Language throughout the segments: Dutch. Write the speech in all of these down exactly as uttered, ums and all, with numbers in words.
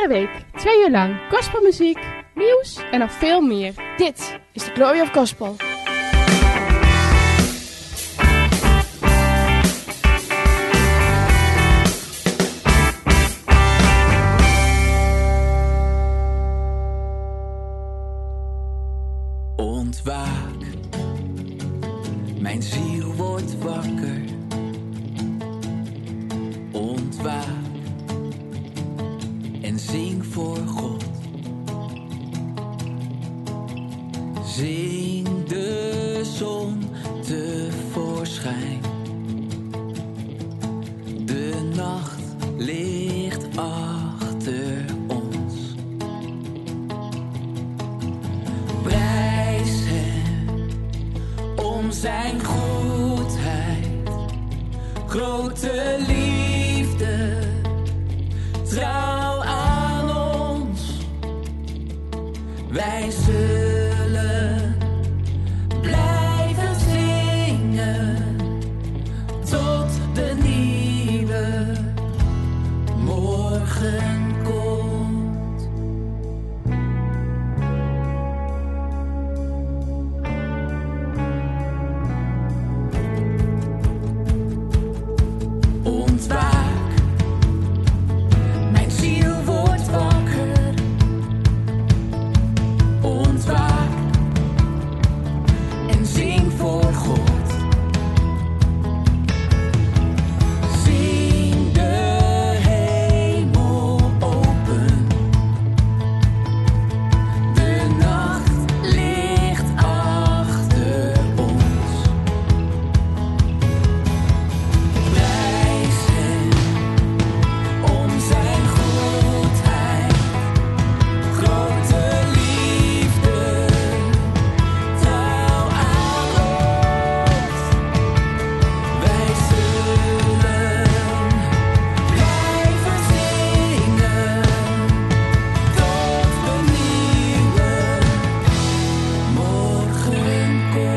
week, twee uur lang, gospelmuziek, nieuws en nog veel meer. Dit is de Glory of Gospel. Ontwaak, mijn ziel wordt wakker. Ontwaak en zing voor God. Zing de zon tevoorschijn. De nacht ligt achter ons. Prijs hem om zijn goedheid, grote liefde, trouw aan ons. Wij zullen blijven zingen tot de nieuwe morgen komt. Ontwaak, mijn ziel wordt wakker. Ontwaak en zing voor God. Zing de hemel open. De nacht ligt achter ons. Prijs hem om zijn goedheid, grote liefde, trouw aan ons. Wij zullen blijven zingen tot de nieuwe morgen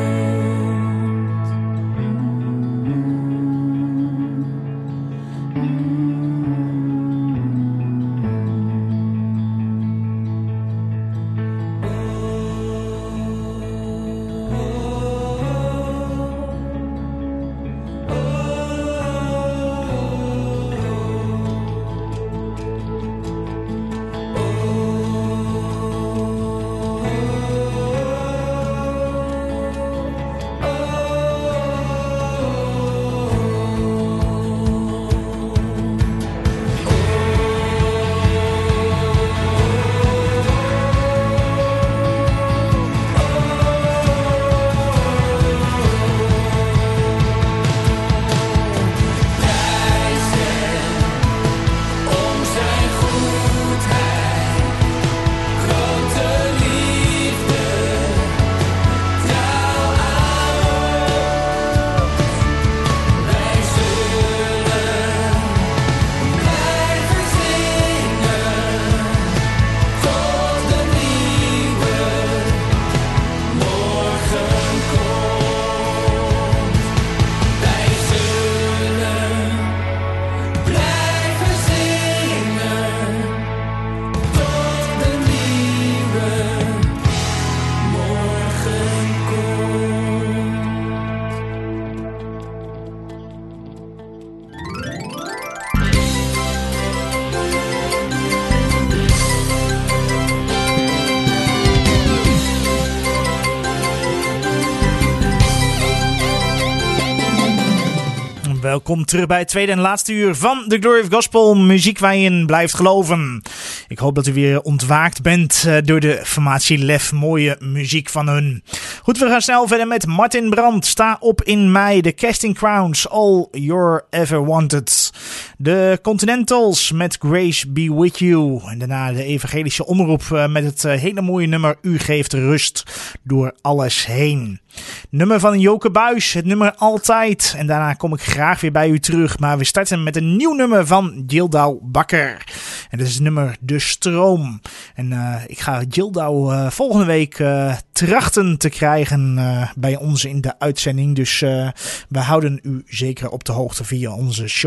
Welkom terug bij het tweede en laatste uur van de Glory of Gospel. Muziek waar je in blijft geloven. Ik hoop dat u weer ontwaakt bent uh, door de formatie Lef. Mooie muziek van hun. Goed, we gaan snel verder met Martin Brandt. Sta op in mei. The Casting Crowns. All You're Ever Wanted. De Continentals met Grace Be With You. En daarna de evangelische omroep uh, met het uh, hele mooie nummer U Geeft Rust Door Alles Heen. Nummer van Joke Buis, het nummer Altijd. En daarna kom ik graag weer bij u terug. Maar we starten met een nieuw nummer van Gildau Bakker. En dat is het nummer De Stroom. En uh, ik ga Gildau uh, volgende week uh, trachten te krijgen uh, bij ons in de uitzending. Dus uh, we houden u zeker op de hoogte via onze socials.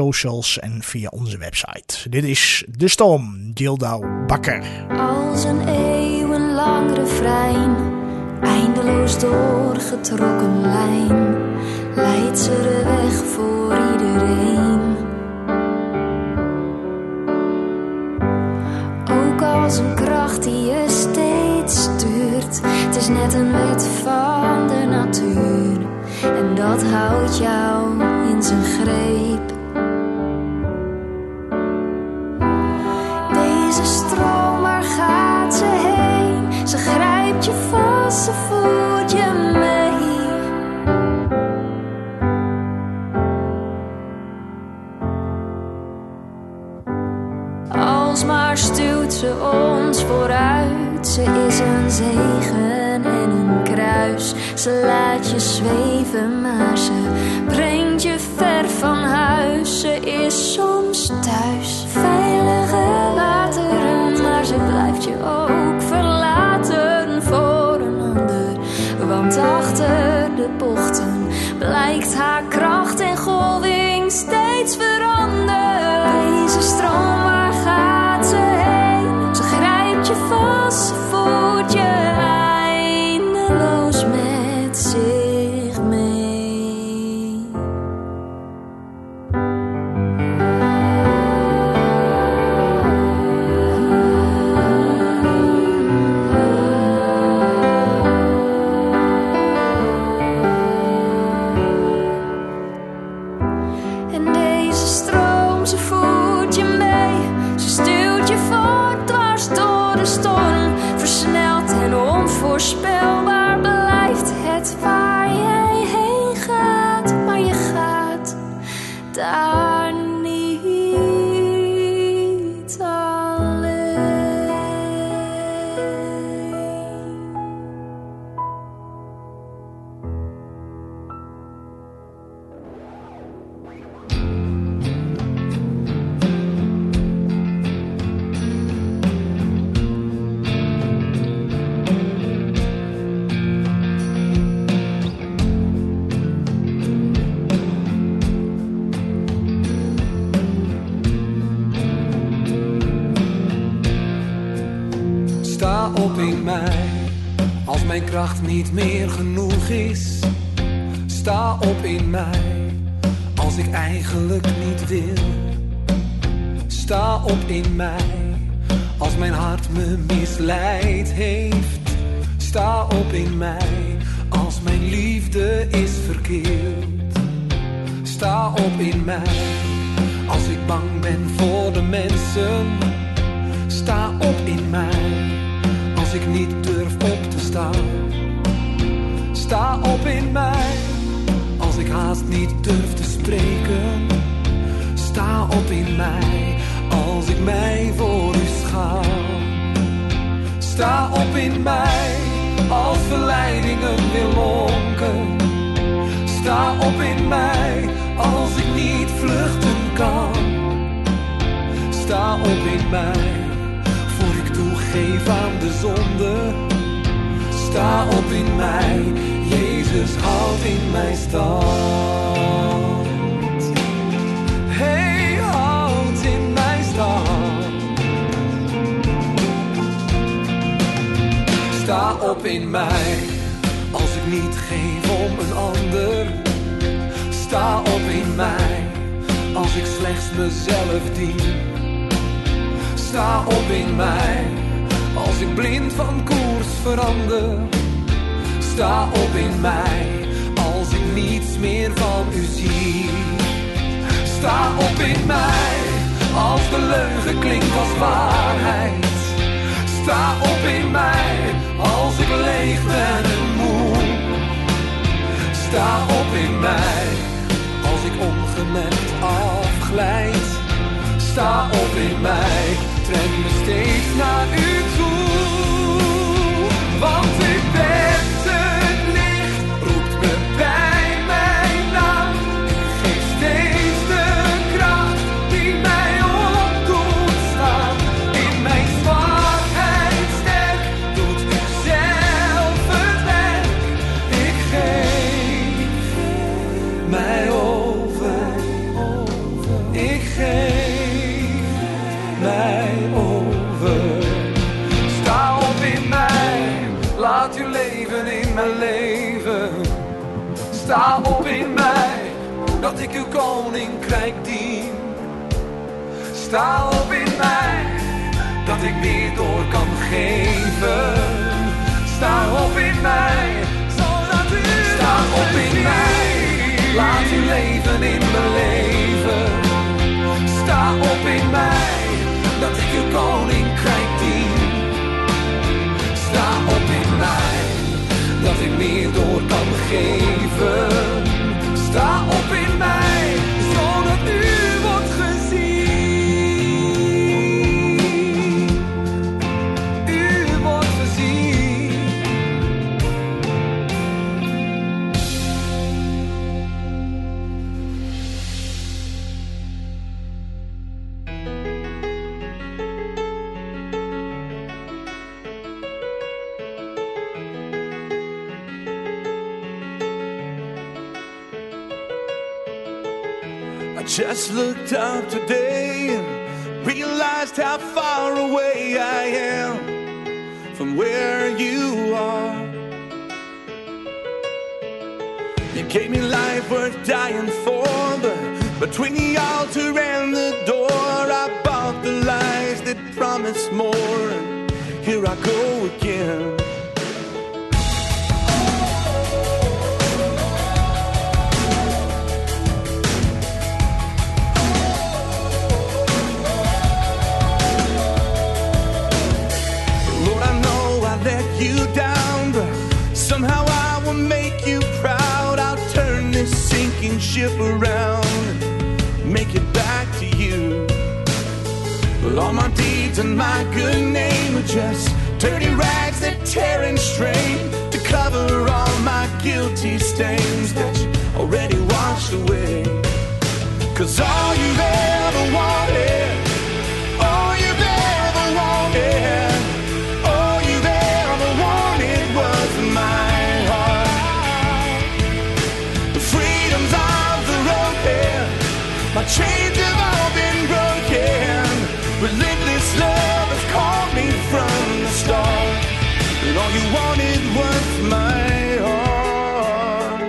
mails en via onze website. Dit is De Storm, Gildau Bakker. Als een eeuwenlang refrein, eindeloos doorgetrokken lijn, leidt ze de weg voor iedereen. Ook als een kracht die je steeds stuurt, het is net een wet van de natuur. En dat houdt jou in zijn greep. Deze stroom, waar gaat ze heen? Ze grijpt je vast, ze voert je mee. Alsmaar stuwt ze ons vooruit. Ze is een zegen en een kruis. Ze laat je zweven, maar ze brengt je ver van huis. Ze is soms thuis, veilige wateren, maar ze blijft je ook verlaten voor een ander. Want achter de bochten blijkt haar kracht en golving steeds veranderd. Deze stroom, waar gaat ze heen? Ze grijpt je vast, ze voert je eindeloos met zich mee. En deze stroom, ze voert je mee. Ze stuwt je voort dwars door de storm. Versneld en onvoorspelbaar blijft het waar jij heen gaat. Maar je gaat daar niet alleen. Sta op in mij, als mijn kracht niet meer genoeg is. Sta op in mij, als ik eigenlijk niet wil. Sta op in mij, als mijn hart me misleid heeft. Sta op in mij, als mijn liefde is verkeerd. Sta op in mij, als ik bang ben voor de mensen. Sta op in mij, als ik niet durf op te staan. Sta op in mij, als ik haast niet durf te spreken. Sta op in mij, als ik mij voor u schaam. Sta op in mij, als verleidingen weer lonken. Sta op in mij, als ik niet vluchten kan. Sta op in mij, voor ik toegeef aan de zonde. Sta op in mij, Jezus houdt in mij stand. Hij houdt in mij stand. Sta op in mij, als ik niet geef om een ander. Sta op in mij, als ik slechts mezelf dien. Sta op in mij, als ik blind van koers verander. Sta op in mij, als ik niets meer van u zie. Sta op in mij, als de leugen klinkt als waarheid. Sta op in mij, als ik leeg ben en moe. Sta op in mij, als ik ongemerkt afglijd. Sta op in mij, trek me steeds naar u toe. Want u bent het licht, roept me bij mijn naam. U geeft steeds de kracht die mij op doet staan. In mijn zwakheid sterk, doet u zelf het werk. Ik geef mij over, ik geef sta op in mij, dat ik meer door kan geven. Sta op in mij, zodat u sta op in mij, laat uw leven in mijn leven. Sta op in mij, dat ik uw koninkrijk dien. Sta op in mij, dat ik meer door kan geven. Sta op in mij, zodat u wordt gezien. U wordt gezien. Just looked up today and realized how far away I am from where you are. You gave me life worth dying for, but between the altar and the door I bought the lies that promise more, and here I go again. You down, but somehow I will make you proud. I'll turn this sinking ship around and make it back to you. Well, all my deeds and my good name are just dirty rags that tear and strain to cover all my guilty stains that you already washed away. 'Cause all you've ever wanted, all you've ever wanted, my heart. The freedom's arms are open, my chains have all been broken. Relentless love has called me from the start, and all you wanted was my heart.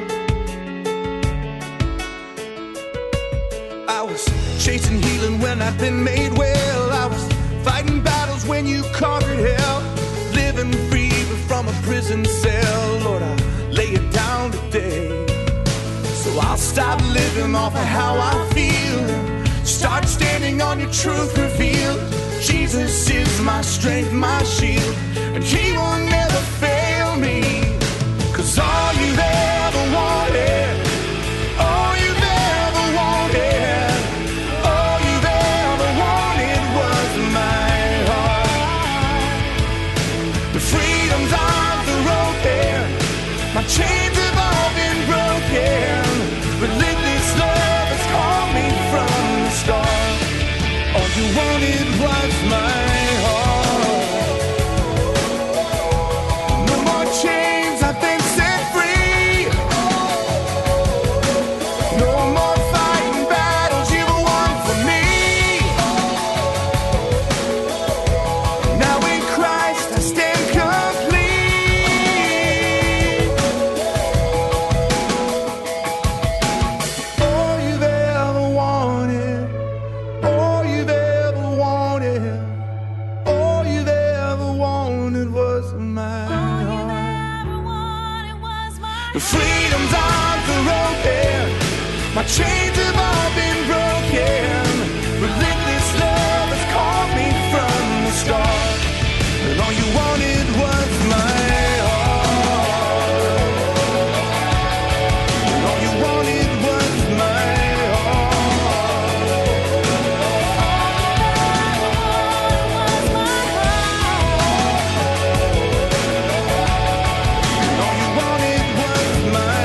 I was chasing healing when I'd been made well. I was fighting battles when you conquered hell, living free from a prison cell. Lord, I lay it down today, so I'll stop living off of how I feel, start standing on your truth revealed. Jesus is my strength, my shield, and he will never fail me. 'Cause all you've ever wanted, all you've ever wanted, all you've ever wanted was my heart. The freedom's arms are open, my chains have all been broken. Relentless love has called me from the start. All you wanted was my heart. No more chains, I've been set free. No more fighting battles you've won for me. Now in Christ I stand complete. All you've ever wanted, all you've ever wanted, all you've ever wanted was my heart. The freedom's arms are open, my chains have all been broken. Relentless love has called me from the start, and all you wanted was my heart. And all you wanted was my heart. And all you wanted was my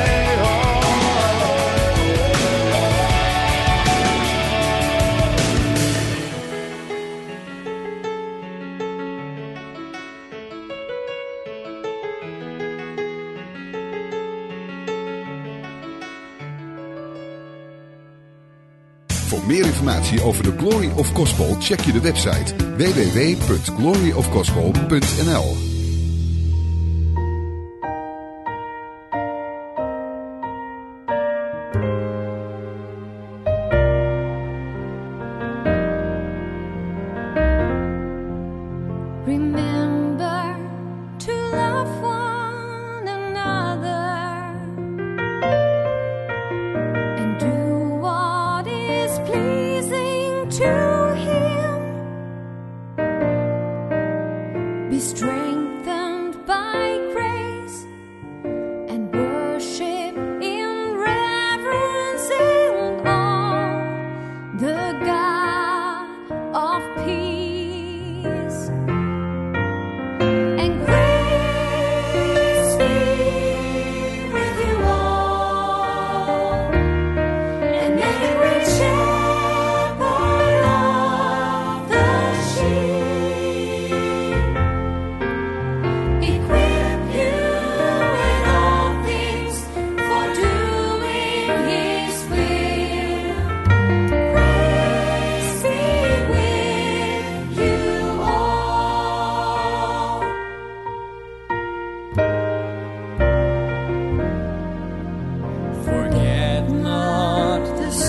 Voor meer informatie over de Glory of Gospel check je de website w w w punt glory of gospel punt n l.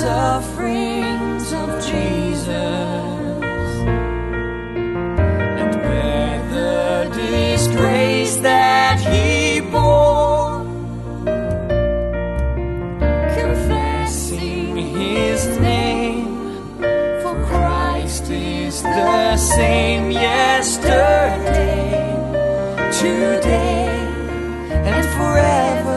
sufferings of Jesus and bear the disgrace that he bore, confessing his name, for Christ is the same yesterday, today, and forever.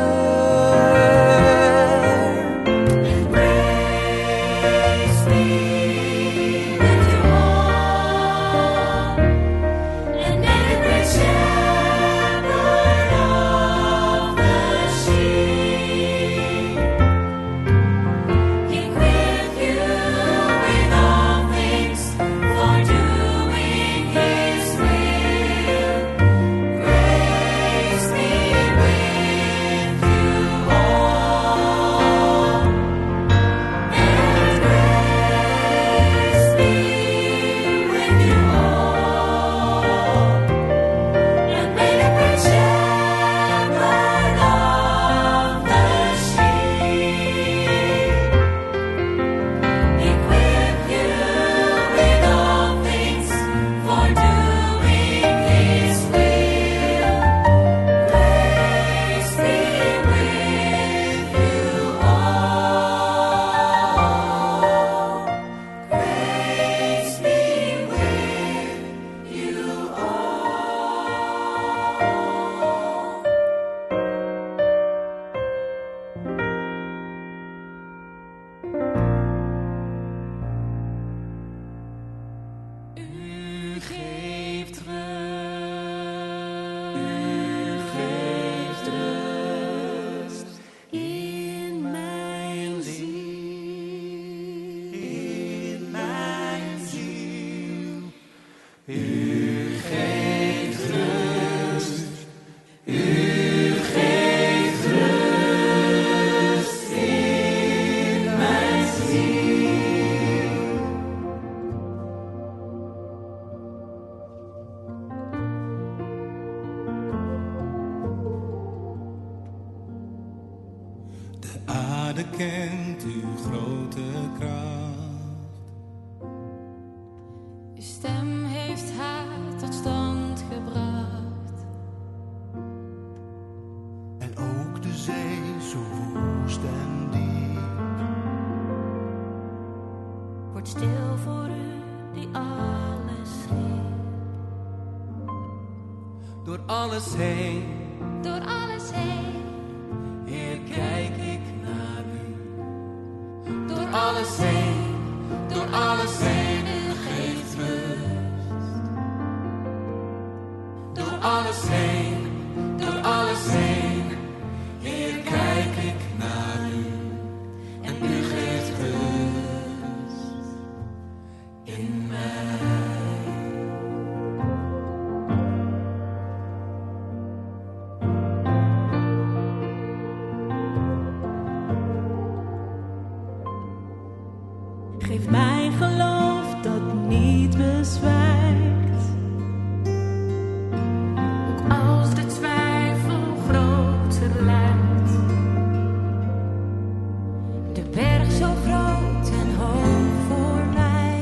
Kent uw grote kracht. Uw stem heeft haar tot stand gebracht. En ook de zee zo woest en diep Wordt stil voor u die alles schiep. Door alles heen, door alles heen, Heer, kijk ik naar u. Door alles heen, door alles heen, u geeft rust. Door alles heen, door alles heen, Heer, kijk ik naar u. En u geeft rust in mij. Geef mij geloof dat niet bezwijkt. ook als de twijfel groter lijkt. De berg zo groot en hoog voor mij,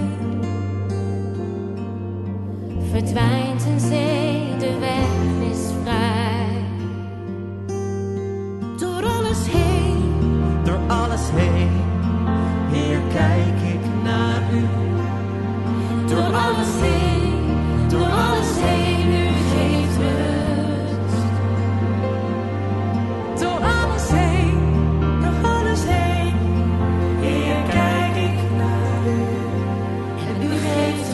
verdwijnt een zee, de weg is vrij. Door alles heen, Door alles heen, Heer, kijk ik naar u. Door alles heen, door alles heen, u geeft rust. door alles heen, door alles heen, Heer, kijk ik naar u. En u geeft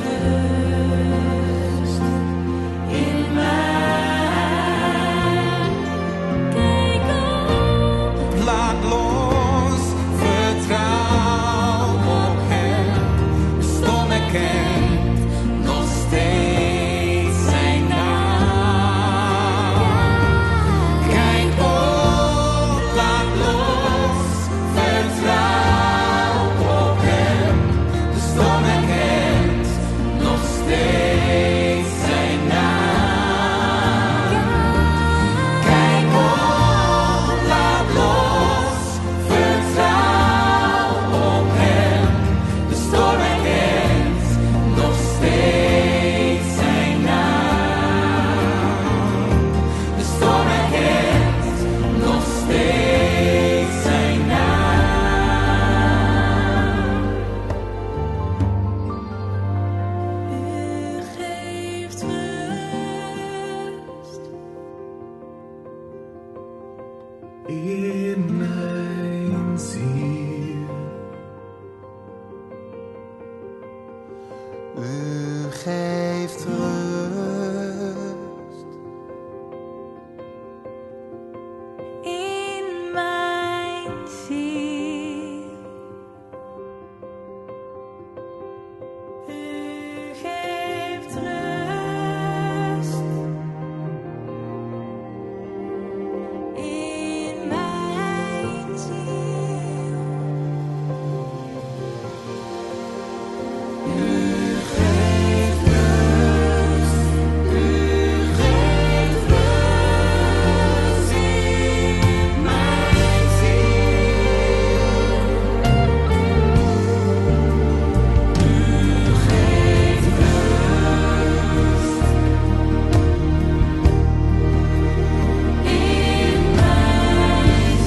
rust in mij. Kijk op, Laat los, vertrouw op hem. Stom erkent nog steeds U geeft rust in mijn ziel. U geeft rust in mijn ziel. U geeft rust, u geeft rust in mijn ziel. U geeft rust in mijn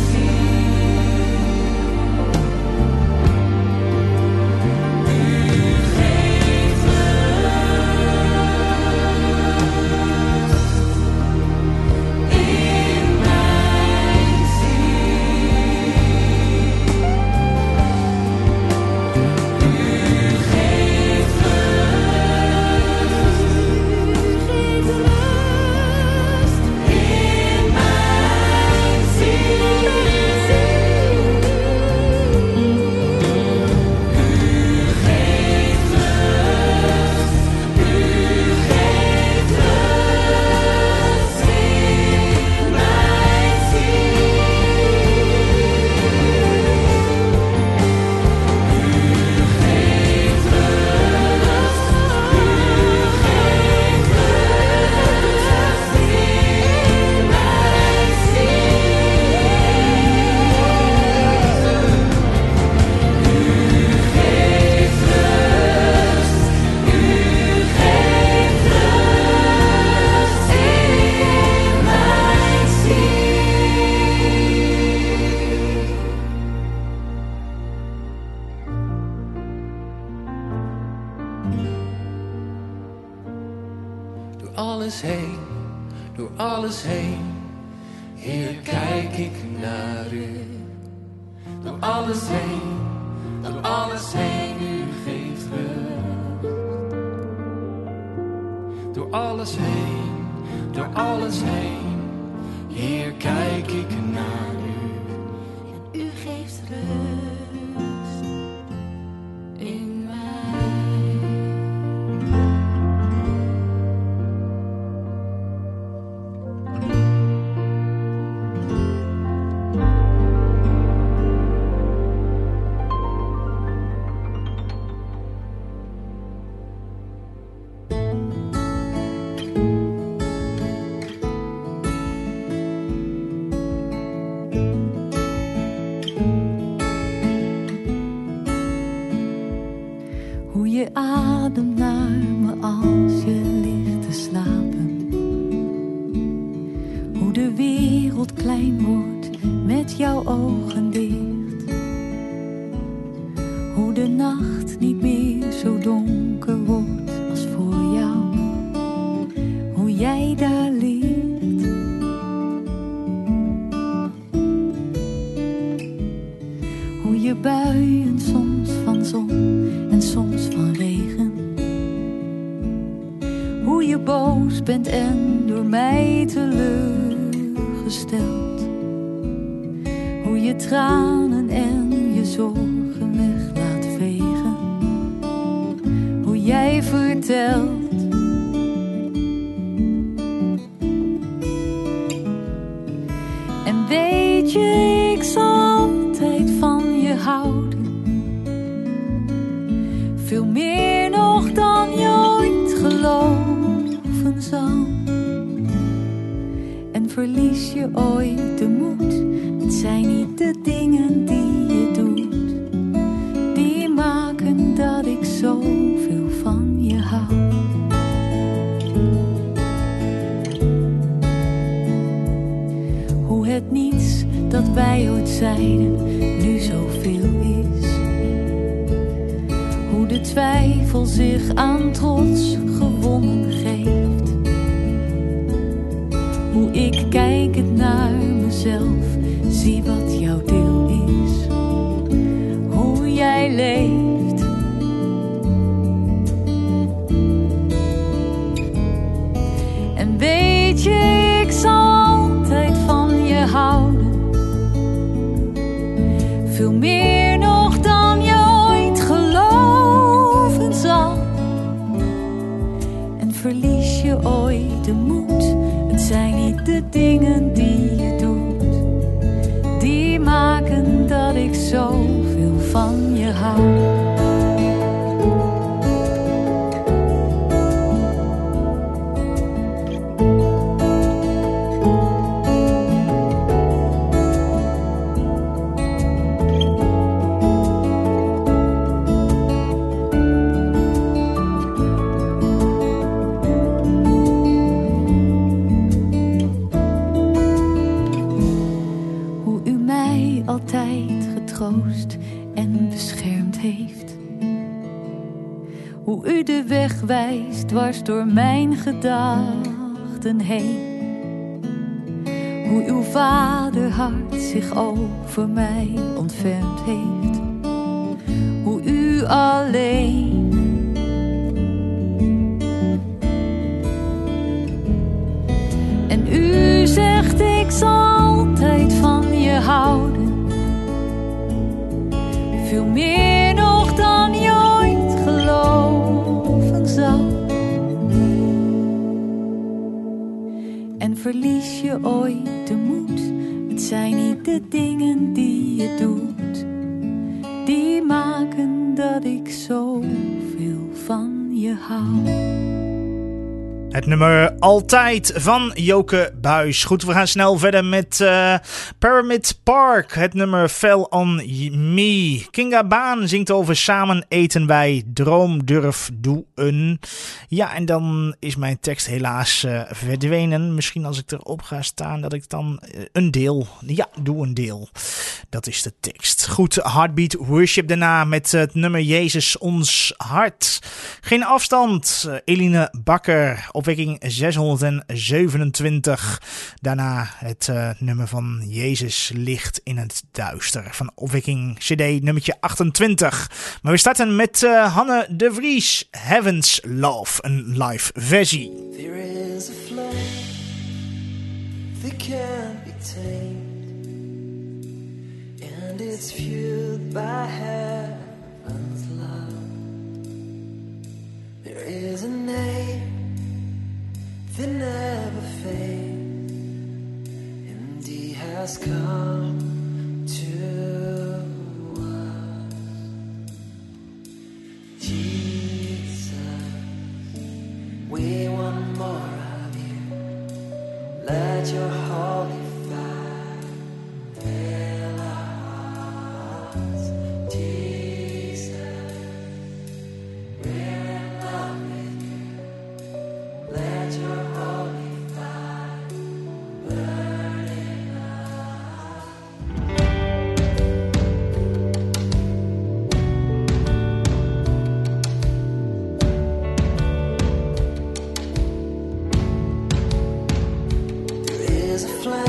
Door alles heen, door alles heen, Heer, kijk ik naar u. Door alles heen, door alles heen, u geeft rust. Door alles heen, door alles heen, Heer, kijk ik naar u. En u geeft rust in mij. Hoe je ademt naar me als je ligt te slapen. Hoe de wereld klein wordt met jouw ogen dicht. Hoe de nacht niet meer zo donker wordt als voor jou. Hoe jij daar ligt. Hoe je buien soms van zon en soms van regen. Hoe je boos bent en door mij teleurgesteld. Hoe je tranen en je zorgen weg laat vegen. Hoe jij vertelt. En weet je, ik zal altijd van je houden. Veel meer nog dan je ooit geloven zal. En verlies je ooit de moed, het zijn niet de dingen die je doet, die maken dat ik zoveel van je hou. Hoe het niets dat wij ooit zeiden nu zoveel is. Hoe de twijfel zich aan trots gewonnen geeft. Hoe ik kijkend naar mezelf zie wat jouw deel is. Hoe jij leeft. veel meer nog dan je ooit geloven zal. En verlies je ooit de moed, het zijn niet de dingen die je doet, die maken dat ik zoveel van je hou. En beschermd heeft. Hoe u de weg wijst dwars door mijn gedachten heen. Hoe uw vaderhart zich over mij ontfermd heeft. Hoe u alleen en u zegt ik zal altijd van je houden. Veel meer nog dan je ooit geloven zal. En verlies je ooit de moed, het zijn niet de dingen die je doet, die maken dat ik zoveel van je hou. Het nummer Altijd van Joke Buys. Goed, we gaan snel verder met uh, Pyramid Park. Het nummer Fell on Me. Kinga Baan zingt over samen eten wij. Droom, durf, doe een. Ja, en dan is mijn tekst helaas uh, verdwenen. Misschien als ik erop ga staan dat ik dan uh, een deel. Ja, doe een deel. Dat is de tekst. Goed, Heartbeat Worship daarna met het nummer Jezus ons hart. Geen afstand. Uh, Eline Bakker. Opwekking zeshonderdzevenentwintig. Daarna het uh, nummer van Jezus licht in het duister. Van Opwekking C D nummertje achtentwintig. Maar we starten met uh, Hanne de Vries. Heaven's Love, een live versie. There is a flow that can't be tamed, and it's fueled by heaven's love. There is a name that never fades, and he has come to us. Jesus, we want more of you. Let your holy fire fill our hearts. Jesus, we're in love with you. Let your holy fire burn in us. There is a flame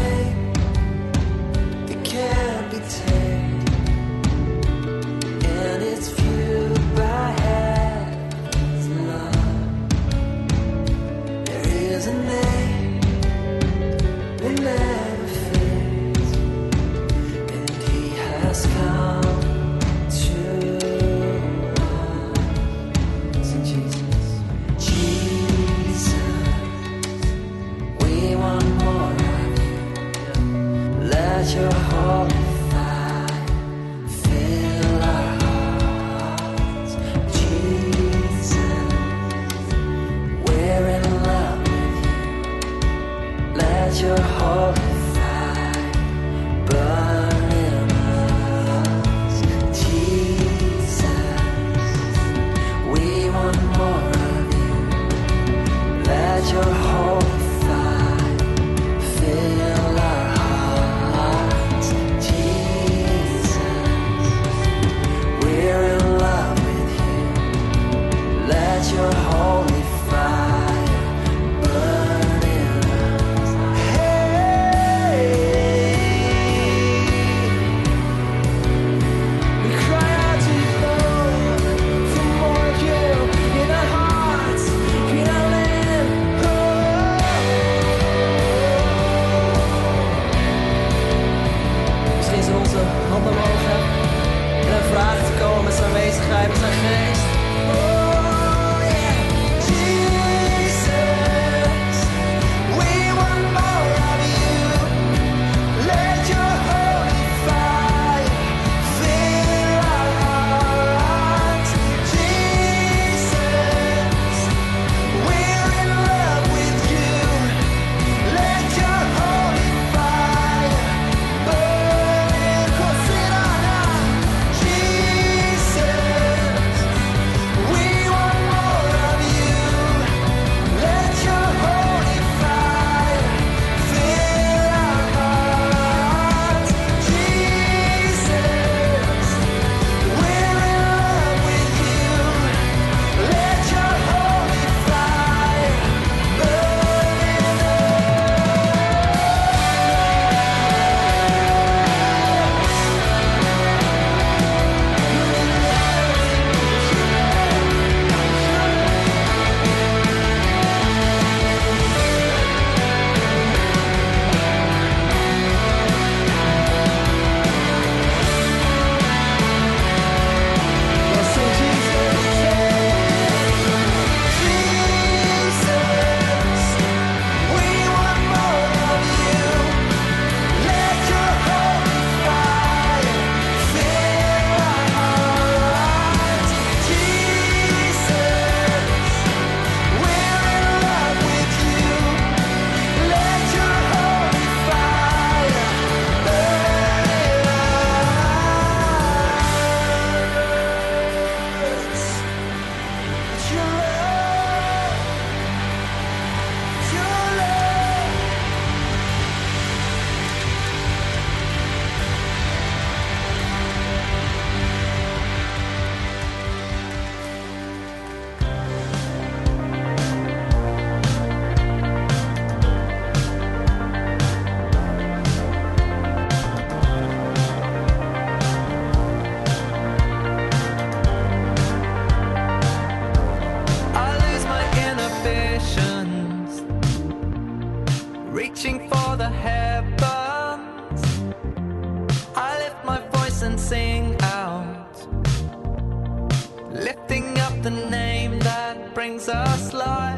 lifting up the name that brings us life.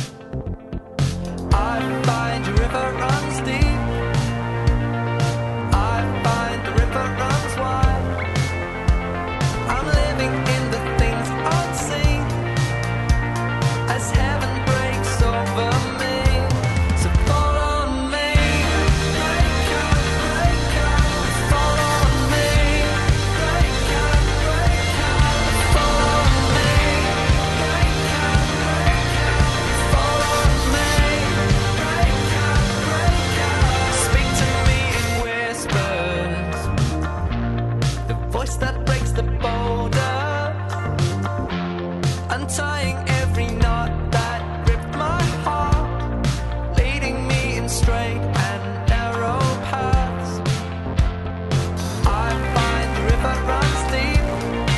I find your river runs deep. I find the river runs wide. I'm living in the things unseen as heaven breaks over me. So fall on me, break up, break up. Fall on me, break up, break up. Fall on me, break up, break up. Fall on me, break up, break up. Speak to me in whispers, the voice that breaks the borders, untying every knot that gripped my heart, leading me in straight and narrow paths. I find the river runs deep.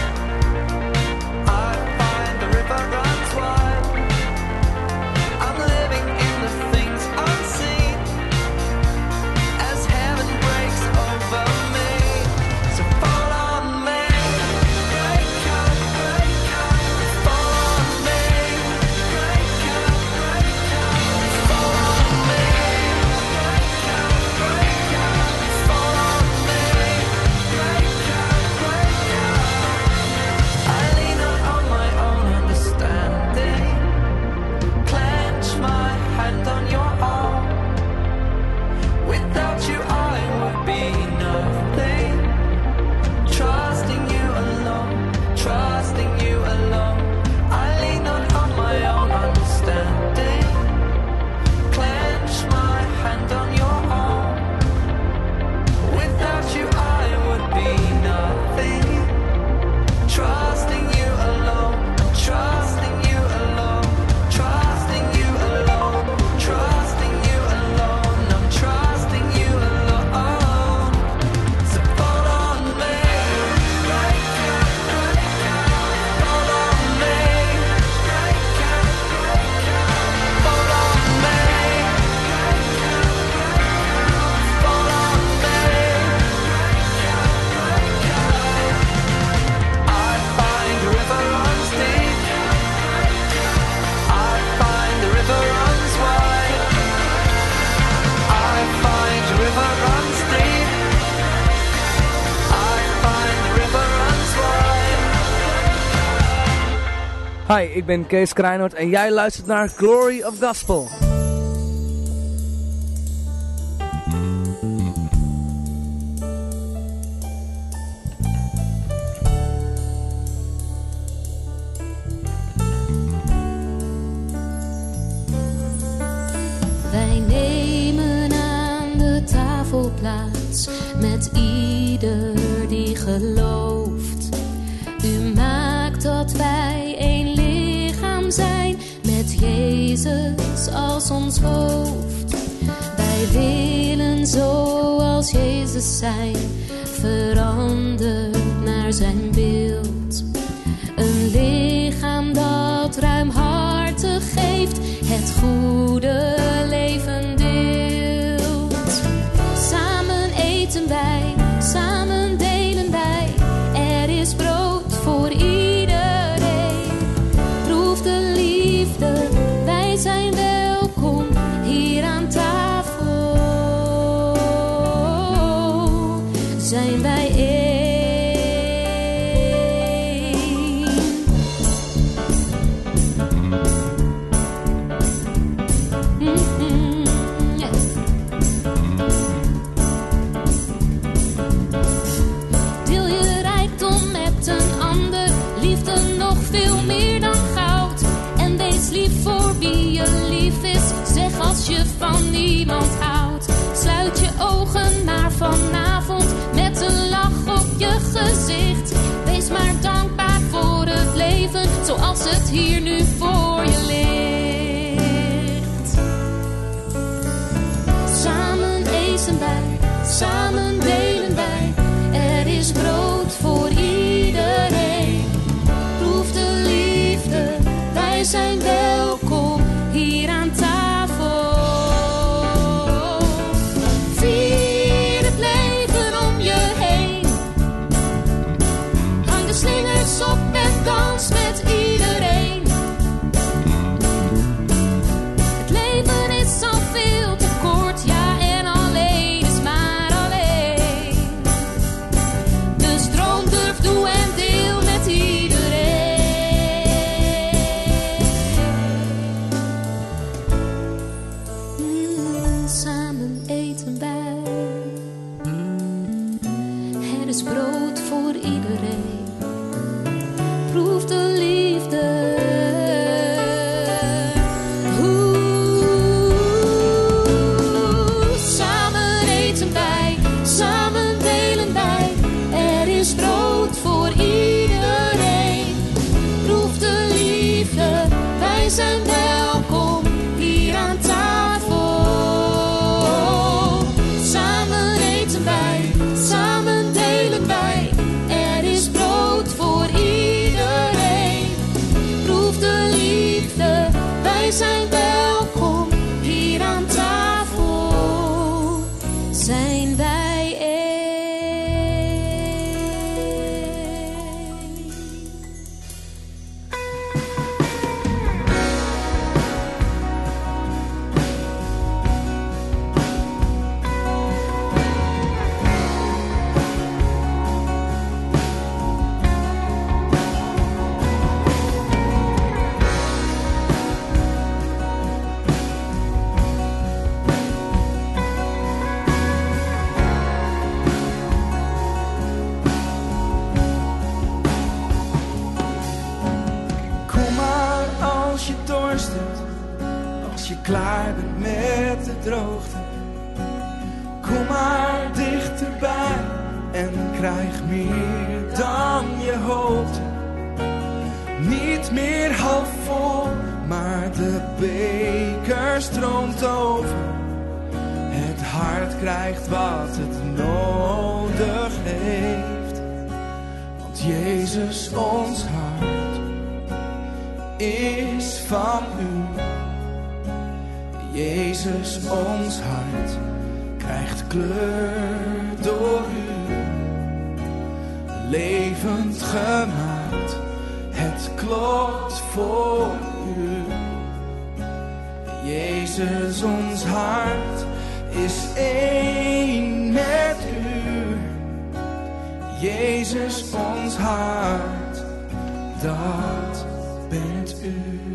I find the river runs wide. I'm living in the things unseen as heaven breaks over me. So fall on me, break up, break up. Fall on me, break up, break up. Fall on me, break up, break up. Fall on me, break up, break up. I lean not on my own understanding. Clench my hand on your arm. Without you I would be nothing. Trusting you alone, trusting you alone. I lean not on my own understanding. Clench my hand on your arm. Without you I would be nothing. Trusting you alone, trusting you alone, trusting you alone, trusting you alone. I'm trusting you alone. So fall on me, break up, break up. Fall on me, break up, break up. Fall on me, break up, break up. Fall on me, break up, break up. I find the river runs deep. I find the river runs wide. I find the river runs deep. I find the river runs wide. Hi, ik ben Kees Krijnoord en jij luistert naar Glory of Gospel. Wij nemen aan de tafel plaats met ieder die gelooft. U maakt dat wij één lichaam zijn met Jezus als ons hoofd. Wij willen zoals Jezus zijn, veranderd naar zijn beeld. Een lichaam dat ruimhartig geeft, het goede leven deelt. Samen eten wij, samen delen wij, er is brood voor iedereen. Proef de liefde, wij zijn welkom hier aan tafel. Zijn wij één. Mm-mm, yeah. Deel je rijkdom met een ander, liefde nog veel meer dan goud. En wees lief voor wie je lief is, zeg als je van niemand houdt. Sluit je ogen maar vanavond met een lach op je gezicht. Wees maar dankbaar voor het leven zoals het hier nu voor je ligt. Samen eten wij, samen delen wij, er is brood voor iedereen. Proef de liefde, wij zijn welkom hier aan tafel. Vier het leven om je heen. Hang de slingers op en dans met proef de liefde. Oeh, samen eten wij, samen delen wij. Er is brood voor iedereen. Proef de liefde, wij zijn welkom hier aan tafel. Samen eten wij, samen delen wij. Er is brood voor iedereen. Proef de liefde, wij zijn welkom hier aan tafel. Zijn wij één. Kom maar als je dorst hebt, als je klaar bent met de droogte. Kom maar dichterbij en krijg meer dan je hoopte. Niet meer half vol, maar de beker stroomt over. Het hart krijgt wat het nodig heeft. Want Jezus, ons hart, is van u. Jezus, ons hart, krijgt kleur door u. Levend gemaakt, het klopt voor u. Jezus, ons hart, is één met u. Jezus, ons hart, dat bent u.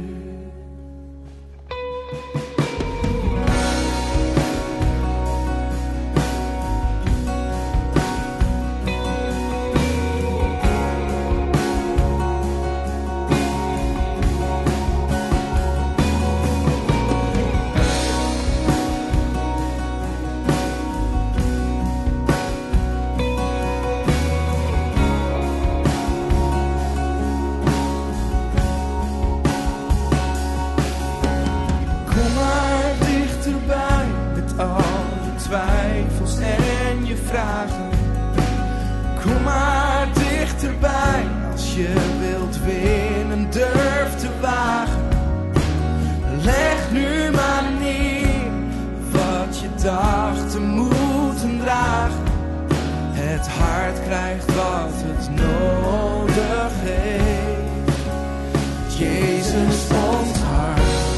Twijfels en je vragen. Kom maar dichterbij als je wilt winnen, durf te wagen. Leg nu maar neer wat je dacht te moeten dragen. Het hart krijgt wat het nodig heeft. Jezus, ons hart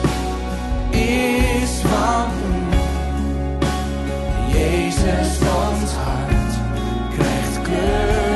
is van u. Jezus, ons hart krijgt kleur.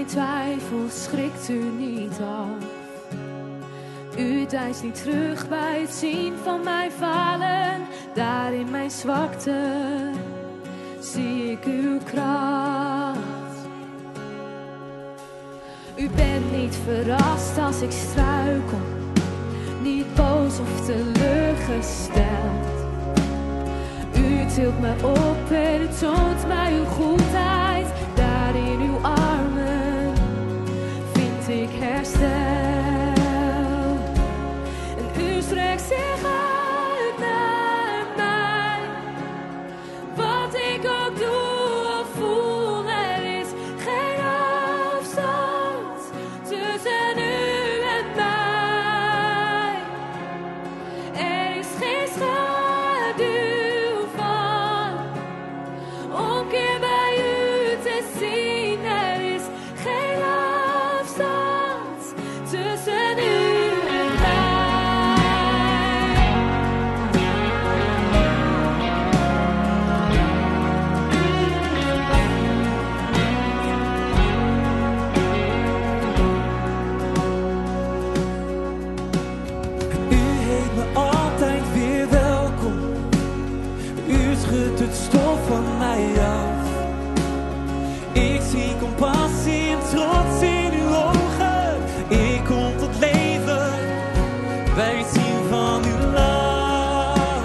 twijfel schrikt u niet af. U deinst niet terug bij het zien van mijn falen. Daar in mijn zwakte zie ik uw kracht. U bent niet verrast als ik struikel, niet boos of teleurgesteld. U tilt me op en u toont mij uw goedheid. Daar in uw armen vind ik herstel. En u strekt zich uit naar mij. Wat ik ook doe of voel, er is geen afstand tussen u en mij. Er is geen schaduw van omkeer bij u te zien. Er is geen afstand tussen u en mij. U heet me altijd weer welkom. U schudt het stof van mij af. Ik zie compassie en trots in uw ogen. Ik kom tot leven bij het zien van uw lach.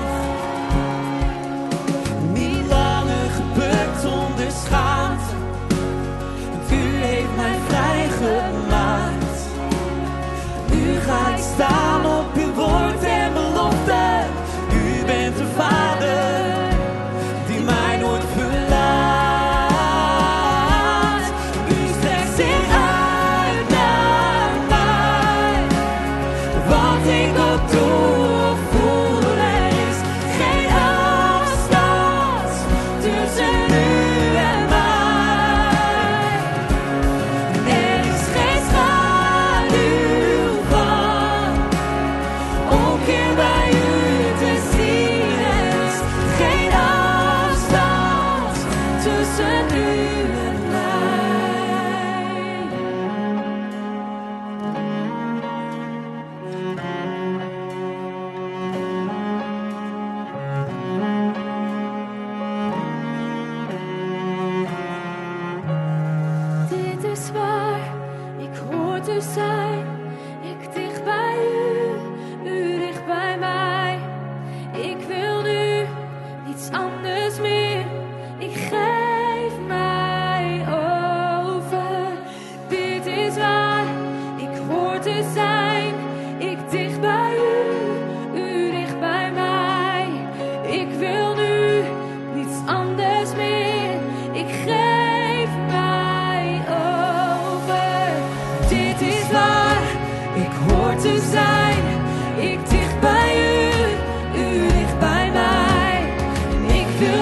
Niet langer gebukt onder schaamte. U heeft mij vrijgemaakt. Nu ga ik staan op uw woord en belofte. U bent de Vader die mij nooit verlaat. U strekt zich uit naar mij. Wat ik ook doe of voel, er is geen afstand tussen u en mij. Er is geen schaduw van omkeer bij u te zien. Er is geen afstand tussen u en mij. Dit is waar ik hoor te zijn. Ik dicht bij u, u dicht bij mij. Ik wil nu niets anders meer. Ik geef mij over. Dit is waar ik hoor te zijn. Ik dicht bij u, u dicht bij mij. Ik wil nu niets anders meer. Ik geef mij over. Dit is waar ik hoor te zijn. Ik dicht bij u, u dicht bij mij. Ik wil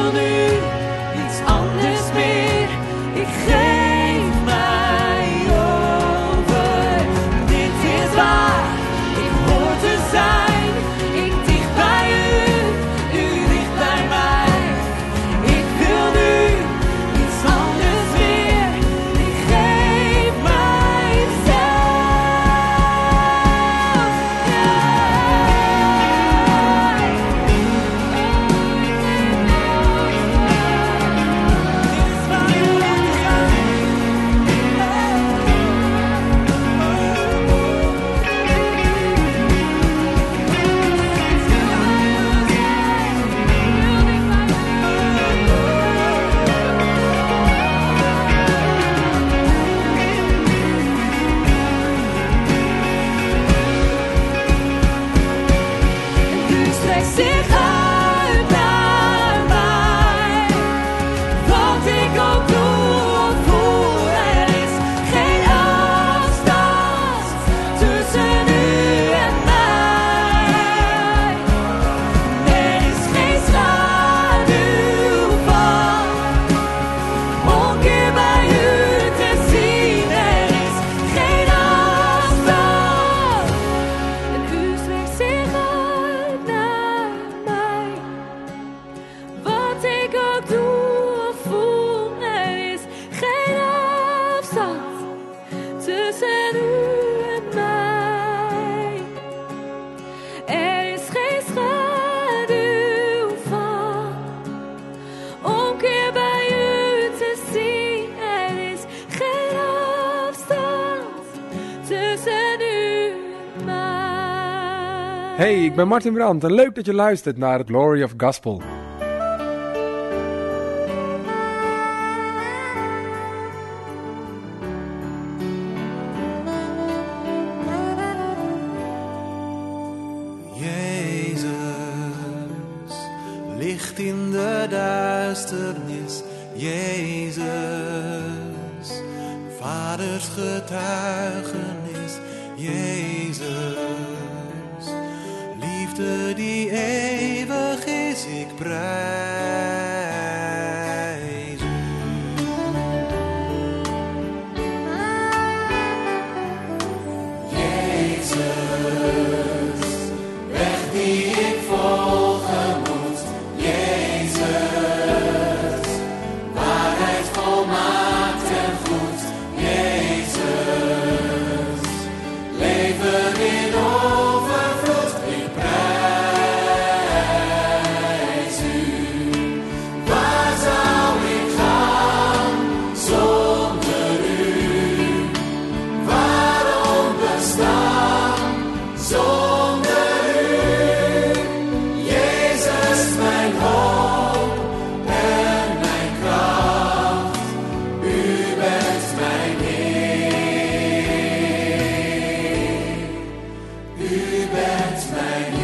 Hey, ik ben Martin Brandt en leuk dat je luistert naar het Glory of Gospel. Jezus, licht in de duisternis. Jezus, vaders getuigenis. Jezus, liefde die eeuwig is, ik prijs u. Jezus, weg die ik volgen moet. Jezus, waarheid volmaakt en goed. Jezus, leven in overvloed, ik prijs u. Waar zou ik gaan zonder u? Waarom bestaan zonder u? Jezus, mijn hoop en mijn kracht. U bent mijn Heer. U bent mijn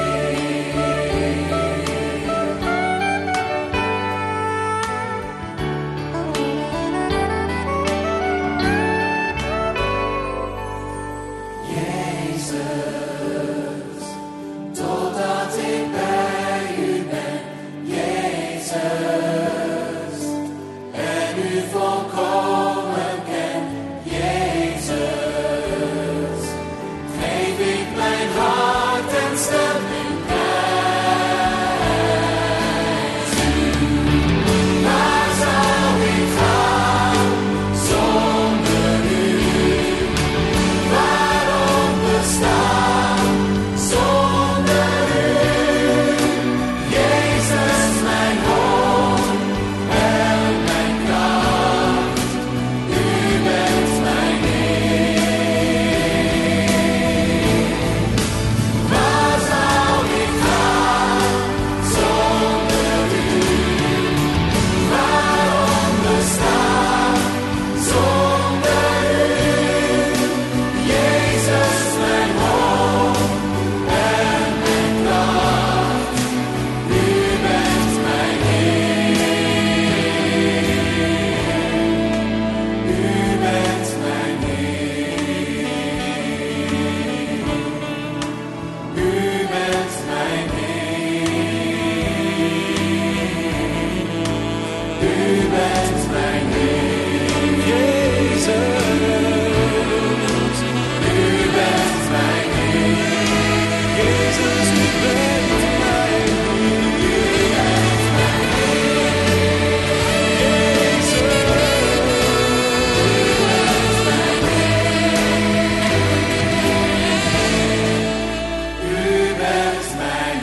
Jezus, totdat ik bij u ben, Jezus, en u volkomen ken, Jezus, geef ik mijn hart en stem in prijs u. Waar zou ik gaan zonder u? Waarom bestaan zonder u? Jezus, mijn hoop en mijn kracht. U bent mijn Heer. Waar zou ik gaan zonder u? Waarom bestaan zonder u? Jezus, mijn hoop en mijn kracht. U bent mijn Heer. U bent mijn Heer. U bent mijn Heer. U bent mijn Heer. Jezus, u bent mijn Heer. Jezus, u bent mijn Heer. U bent mijn Heer. Jezus, u bent mijn Heer. U bent mijn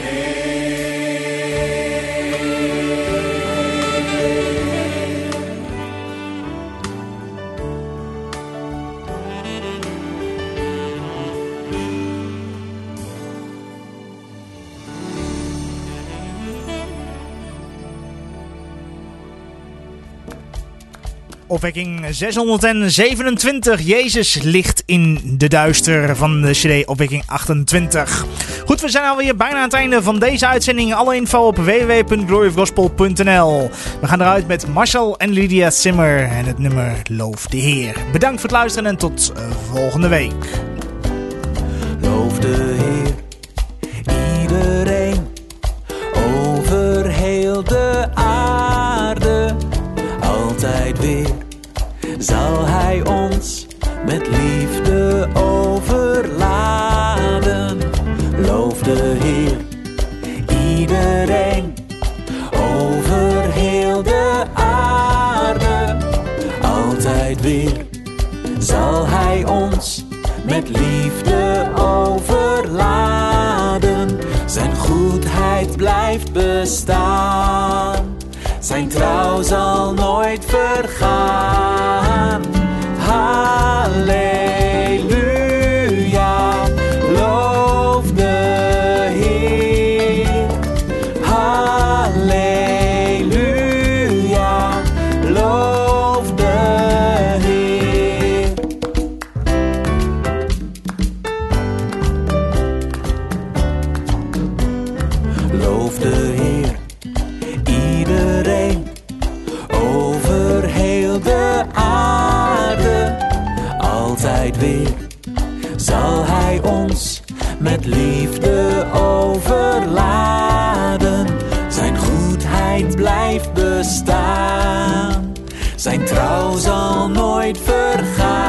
Opwekking zeshonderdzevenentwintig. Jezus ligt in de duister van de C D Opwekking achtentwintig. Goed, we zijn alweer bijna aan het einde van deze uitzending. Alle info op w w w punt glory of gospel punt n l. We gaan eruit met Marcel en Lydia Zimmer en het nummer Loof de Heer. Bedankt voor het luisteren en tot uh, volgende week. Loof de Heer, iedereen, over heel de aarde. Altijd weer zal Hij ons met liefde overladen. Loof de Heer, iedereen, over heel de aarde. Altijd weer zal Hij ons met liefde overladen. Zijn goedheid blijft bestaan. Zijn trouw zal nooit vergaan. Halleluja, loof de met liefde overladen. Zijn goedheid blijft bestaan. Zijn trouw zal nooit vergaan.